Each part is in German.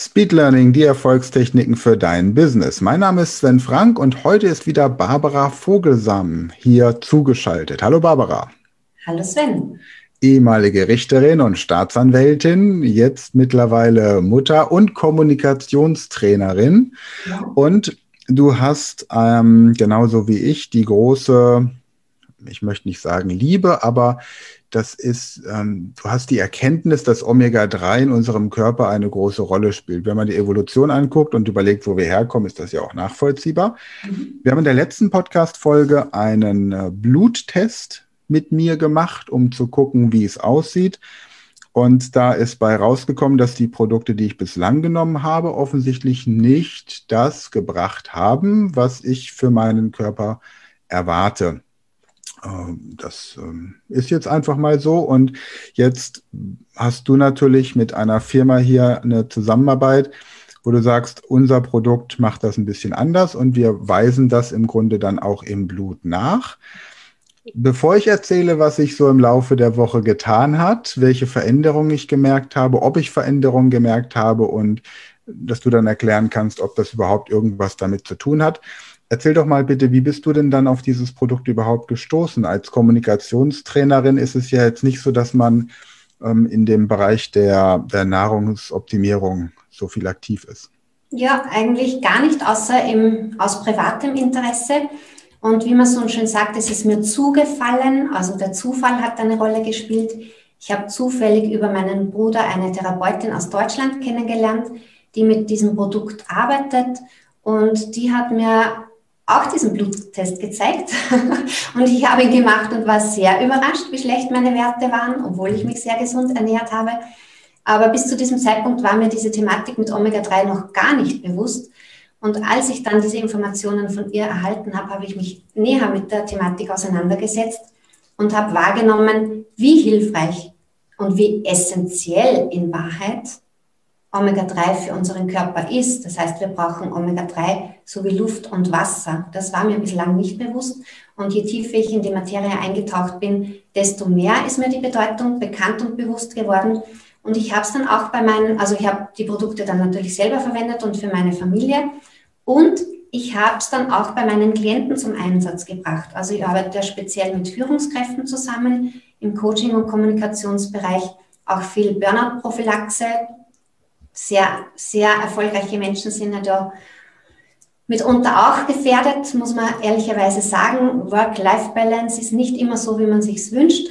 Speed Learning, die Erfolgstechniken für dein Business. Mein Name ist Sven Frank und heute ist wieder Barbara Vogelsam hier zugeschaltet. Hallo Barbara. Hallo Sven. Ehemalige Richterin und Staatsanwältin, jetzt mittlerweile Mutter und Kommunikationstrainerin. Ja. Und du hast genauso wie ich die große, ich möchte nicht sagen Liebe, aber das ist, du hast die Erkenntnis, dass Omega-3 in unserem Körper eine große Rolle spielt. Wenn man die Evolution anguckt und überlegt, wo wir herkommen, ist das ja auch nachvollziehbar. Wir haben in der letzten Podcast-Folge einen Bluttest mit mir gemacht, um zu gucken, wie es aussieht. Und da ist bei rausgekommen, dass die Produkte, die ich bislang genommen habe, offensichtlich nicht das gebracht haben, was ich für meinen Körper erwarte. Das ist jetzt einfach mal so. Und jetzt hast du natürlich mit einer Firma hier eine Zusammenarbeit, wo du sagst, unser Produkt macht das ein bisschen anders und wir weisen das im Grunde dann auch im Blut nach. Bevor ich erzähle, was sich so im Laufe der Woche getan hat, welche Veränderungen ich gemerkt habe, ob ich Veränderungen gemerkt habe und dass du dann erklären kannst, ob das überhaupt irgendwas damit zu tun hat. Erzähl doch mal bitte, wie bist du denn dann auf dieses Produkt überhaupt gestoßen? Als Kommunikationstrainerin ist es ja jetzt nicht so, dass man in dem Bereich der Nahrungsoptimierung so viel aktiv ist. Ja, eigentlich gar nicht, außer aus privatem Interesse. Und wie man so schön sagt, es ist mir zugefallen, also der Zufall hat eine Rolle gespielt. Ich habe zufällig über meinen Bruder eine Therapeutin aus Deutschland kennengelernt, die mit diesem Produkt arbeitet. Und die hat mir auch diesen Bluttest gezeigt und ich habe ihn gemacht und war sehr überrascht, wie schlecht meine Werte waren, obwohl ich mich sehr gesund ernährt habe. Aber bis zu diesem Zeitpunkt war mir diese Thematik mit Omega-3 noch gar nicht bewusst. Und als ich dann diese Informationen von ihr erhalten habe, habe ich mich näher mit der Thematik auseinandergesetzt und habe wahrgenommen, wie hilfreich und wie essentiell in Wahrheit Omega-3 für unseren Körper ist. Das heißt, wir brauchen Omega-3 so wie Luft und Wasser. Das war mir bislang nicht bewusst. Und je tiefer ich in die Materie eingetaucht bin, desto mehr ist mir die Bedeutung bekannt und bewusst geworden. Und ich habe es dann auch ich habe die Produkte dann natürlich selber verwendet und für meine Familie. Und ich habe es dann auch bei meinen Klienten zum Einsatz gebracht. Also ich arbeite ja speziell mit Führungskräften zusammen im Coaching- und Kommunikationsbereich, auch viel Burnout-Prophylaxe. Sehr, sehr erfolgreiche Menschen sind ja da mitunter auch gefährdet, muss man ehrlicherweise sagen. Work-Life-Balance ist nicht immer so, wie man sich wünscht.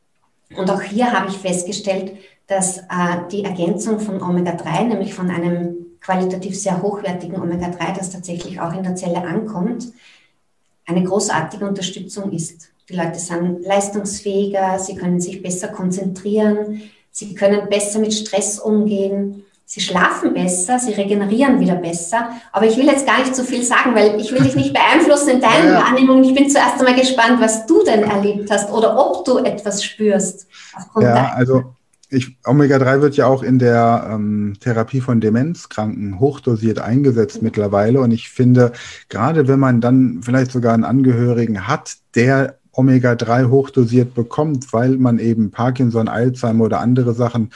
Und auch hier habe ich festgestellt, dass die Ergänzung von Omega-3, nämlich von einem qualitativ sehr hochwertigen Omega-3, das tatsächlich auch in der Zelle ankommt, eine großartige Unterstützung ist. Die Leute sind leistungsfähiger, sie können sich besser konzentrieren, sie können besser mit Stress umgehen. Sie schlafen besser, sie regenerieren wieder besser. Aber ich will jetzt gar nicht so viel sagen, weil ich will dich nicht beeinflussen in deinen Wahrnehmungen. Ich bin zuerst einmal gespannt, was du denn erlebt hast oder ob du etwas spürst. Ja, also Omega-3 wird ja auch in der Therapie von Demenzkranken hochdosiert eingesetzt mittlerweile. Und ich finde, gerade wenn man dann vielleicht sogar einen Angehörigen hat, der Omega-3 hochdosiert bekommt, weil man eben Parkinson, Alzheimer oder andere Sachen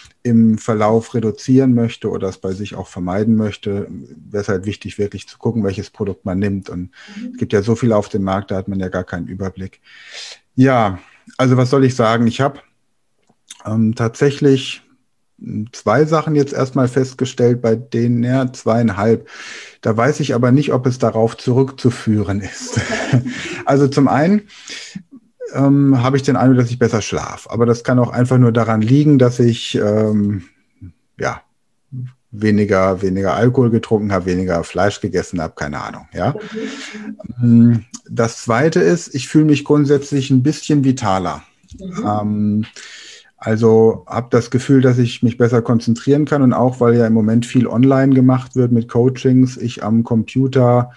im Verlauf reduzieren möchte oder es bei sich auch vermeiden möchte, wäre es halt wichtig, wirklich zu gucken, welches Produkt man nimmt. Und es gibt ja so viel auf dem Markt, da hat man ja gar keinen Überblick. Ja, also was soll ich sagen? Ich habe tatsächlich 2 Sachen jetzt erstmal festgestellt, bei denen, ja, 2,5. Da weiß ich aber nicht, ob es darauf zurückzuführen ist. Also zum einen habe ich den Eindruck, dass ich besser schlafe. Aber das kann auch einfach nur daran liegen, dass ich weniger Alkohol getrunken habe, weniger Fleisch gegessen habe, keine Ahnung. Ja. Das Zweite ist, ich fühle mich grundsätzlich ein bisschen vitaler. Also habe das Gefühl, dass ich mich besser konzentrieren kann und auch, weil ja im Moment viel online gemacht wird mit Coachings, ich am Computer,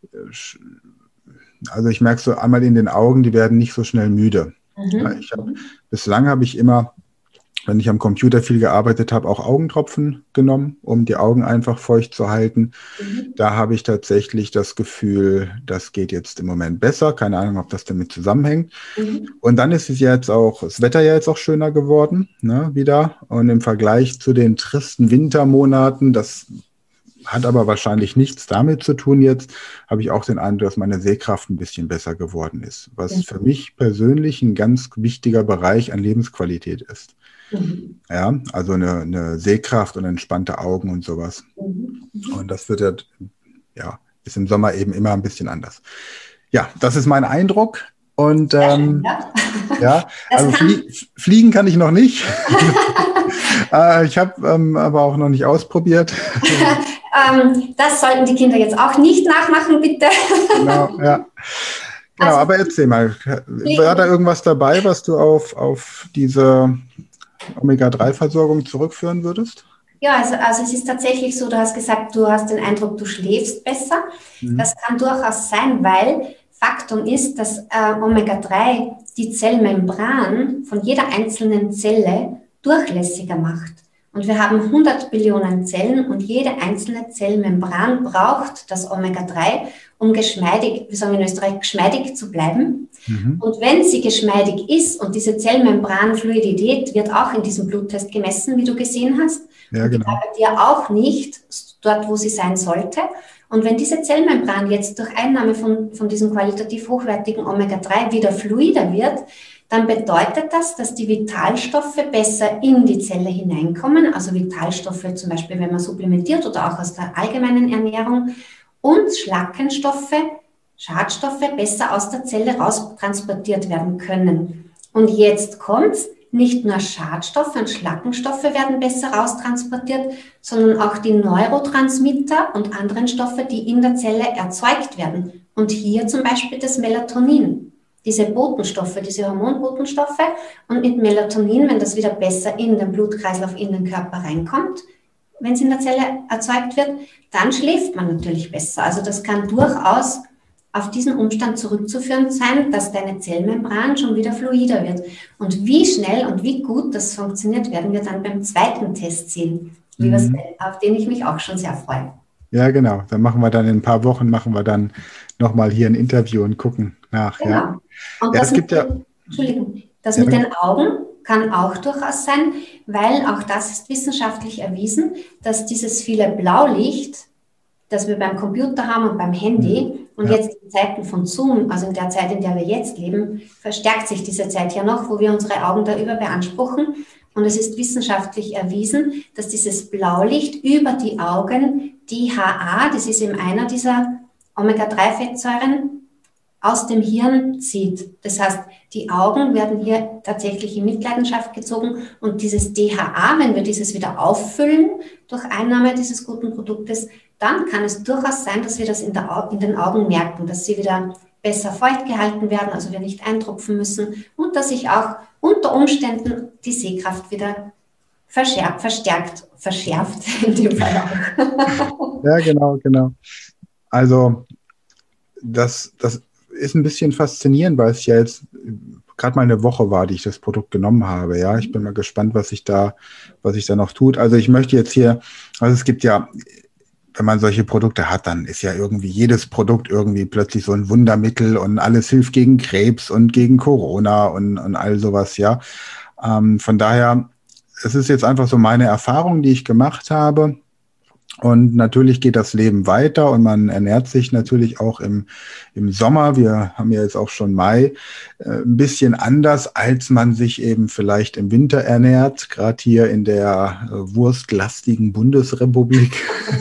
also ich merke so einmal in den Augen, die werden nicht so schnell müde. Ja, bislang habe ich immer wenn ich am Computer viel gearbeitet habe, auch Augentropfen genommen, um die Augen einfach feucht zu halten. Da habe ich tatsächlich das Gefühl, das geht jetzt im Moment besser. Keine Ahnung, ob das damit zusammenhängt. Und dann ist es jetzt auch, das Wetter ja jetzt auch schöner geworden, ne, wieder. Und im Vergleich zu den tristen Wintermonaten, das hat aber wahrscheinlich nichts damit zu tun jetzt, habe ich auch den Eindruck, dass meine Sehkraft ein bisschen besser geworden ist, was für mich persönlich ein ganz wichtiger Bereich an Lebensqualität ist. Ja, also eine Sehkraft und entspannte Augen und sowas. Und das wird ja, ist im Sommer eben immer ein bisschen anders. Ja, das ist mein Eindruck. Und ja, also fliegen kann ich noch nicht. Ich habe aber auch noch nicht ausprobiert. Das sollten die Kinder jetzt auch nicht nachmachen, bitte. Genau, ja. Genau, also, aber erzähl mal, war da irgendwas dabei, was du auf diese Omega-3-Versorgung zurückführen würdest? Ja, also es ist tatsächlich so, du hast gesagt, du hast den Eindruck, du schläfst besser. Das kann durchaus sein, weil Faktum ist, dass Omega-3 die Zellmembran von jeder einzelnen Zelle durchlässiger macht. Und wir haben 100 Billionen Zellen und jede einzelne Zellmembran braucht das Omega-3, um geschmeidig, wie sagen wir in Österreich, geschmeidig zu bleiben. Und wenn sie geschmeidig ist und diese Zellmembranfluidität wird auch in diesem Bluttest gemessen, wie du gesehen hast, ja, genau. die arbeitet ja auch nicht dort, wo sie sein sollte. Und wenn diese Zellmembran jetzt durch Einnahme von diesem qualitativ hochwertigen Omega-3 wieder fluider wird, dann bedeutet das, dass die Vitalstoffe besser in die Zelle hineinkommen, also Vitalstoffe zum Beispiel, wenn man supplementiert oder auch aus der allgemeinen Ernährung, und Schlackenstoffe, Schadstoffe besser aus der Zelle raustransportiert werden können. Und jetzt kommt's, nicht nur Schadstoffe und Schlackenstoffe werden besser raustransportiert, sondern auch die Neurotransmitter und anderen Stoffe, die in der Zelle erzeugt werden. Und hier zum Beispiel das Melatonin. Diese Botenstoffe, diese Hormonbotenstoffe, und mit Melatonin, wenn das wieder besser in den Blutkreislauf, in den Körper reinkommt, wenn es in der Zelle erzeugt wird, dann schläft man natürlich besser. Also das kann durchaus auf diesen Umstand zurückzuführen sein, dass deine Zellmembran schon wieder fluider wird. Und wie schnell und wie gut das funktioniert, werden wir dann beim zweiten Test sehen, auf den ich mich auch schon sehr freue. Ja, genau. Dann machen wir dann in ein paar Wochen, nochmal hier ein Interview und gucken nach. Genau. Ja. Und das mit den Augen kann auch durchaus sein, weil auch das ist wissenschaftlich erwiesen, dass dieses viele Blaulicht, das wir beim Computer haben und beim Handy und jetzt in Zeiten von Zoom, also in der Zeit, in der wir jetzt leben, verstärkt sich diese Zeit ja noch, wo wir unsere Augen da beanspruchen. Und es ist wissenschaftlich erwiesen, dass dieses Blaulicht über die Augen DHA, das ist eben einer dieser Omega-3-Fettsäuren, aus dem Hirn zieht. Das heißt, die Augen werden hier tatsächlich in Mitleidenschaft gezogen und dieses DHA, wenn wir dieses wieder auffüllen durch Einnahme dieses guten Produktes, dann kann es durchaus sein, dass wir das in den Augen merken, dass sie wieder besser feucht gehalten werden, also wir nicht eintropfen müssen und dass sich auch unter Umständen die Sehkraft wieder verschärft, in dem Fall auch. Ja, genau. Also das ist ein bisschen faszinierend, weil es ja jetzt gerade mal eine Woche war, die ich das Produkt genommen habe. Ja, ich bin mal gespannt, was sich da noch tut. Also ich möchte jetzt hier, also es gibt ja, wenn man solche Produkte hat, dann ist ja irgendwie jedes Produkt irgendwie plötzlich so ein Wundermittel und alles hilft gegen Krebs und gegen Corona und all sowas, ja. Von daher, es ist jetzt einfach so meine Erfahrung, die ich gemacht habe. Und natürlich geht das Leben weiter und man ernährt sich natürlich auch im Sommer, wir haben ja jetzt auch schon Mai, ein bisschen anders, als man sich eben vielleicht im Winter ernährt, gerade hier in der wurstlastigen Bundesrepublik.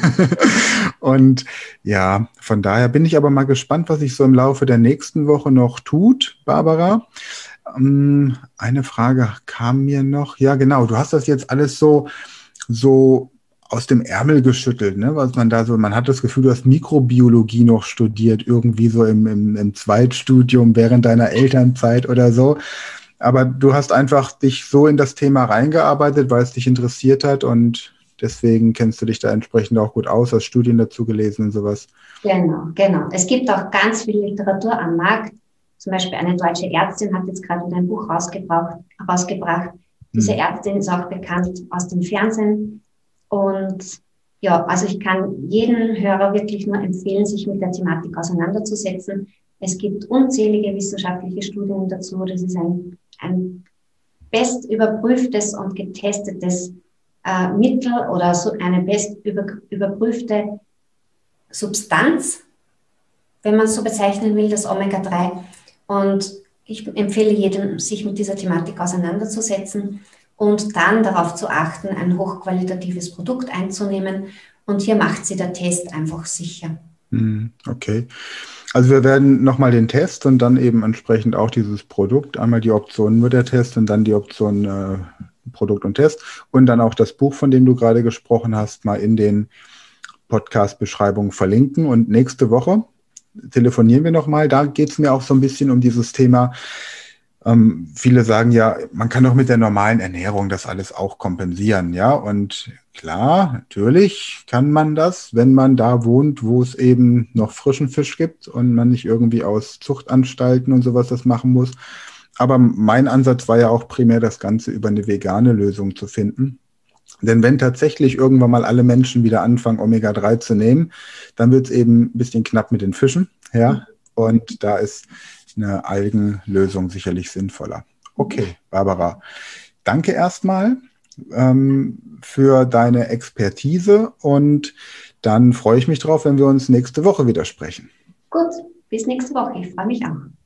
Und ja, von daher bin ich aber mal gespannt, was sich so im Laufe der nächsten Woche noch tut, Barbara. Eine Frage kam mir noch. Ja, genau, du hast das jetzt alles so aus dem Ärmel geschüttelt, ne? Was man da so, man hat das Gefühl, du hast Mikrobiologie noch studiert, irgendwie so im Zweitstudium während deiner Elternzeit oder so. Aber du hast einfach dich so in das Thema reingearbeitet, weil es dich interessiert hat und deswegen kennst du dich da entsprechend auch gut aus, hast Studien dazu gelesen und sowas. Genau. Es gibt auch ganz viel Literatur am Markt. Zum Beispiel eine deutsche Ärztin hat jetzt gerade ein Buch rausgebracht, Diese Ärztin ist auch bekannt aus dem Fernsehen. Und ja, also ich kann jeden Hörer wirklich nur empfehlen, sich mit der Thematik auseinanderzusetzen. Es gibt unzählige wissenschaftliche Studien dazu. Das ist ein best überprüftes und getestetes Mittel oder so eine best überprüfte Substanz, wenn man es so bezeichnen will, das Omega-3. Und ich empfehle jedem, sich mit dieser Thematik auseinanderzusetzen und dann darauf zu achten, ein hochqualitatives Produkt einzunehmen. Und hier macht sie der Test einfach sicher. Okay. Also wir werden nochmal den Test und dann eben entsprechend auch dieses Produkt, einmal die Option nur der Test und dann die Option Produkt und Test und dann auch das Buch, von dem du gerade gesprochen hast, mal in den Podcast-Beschreibungen verlinken. Und nächste Woche telefonieren wir nochmal. Da geht es mir auch so ein bisschen um dieses Thema. Viele sagen ja, man kann doch mit der normalen Ernährung das alles auch kompensieren, ja. Und klar, natürlich kann man das, wenn man da wohnt, wo es eben noch frischen Fisch gibt und man nicht irgendwie aus Zuchtanstalten und sowas das machen muss. Aber mein Ansatz war ja auch primär, das Ganze über eine vegane Lösung zu finden. Denn wenn tatsächlich irgendwann mal alle Menschen wieder anfangen, Omega-3 zu nehmen, dann wird es eben ein bisschen knapp mit den Fischen, ja. Und da ist eine Algenlösung sicherlich sinnvoller. Okay, Barbara, danke erstmal für deine Expertise und dann freue ich mich drauf, wenn wir uns nächste Woche wieder sprechen. Gut, bis nächste Woche. Ich freue mich auch.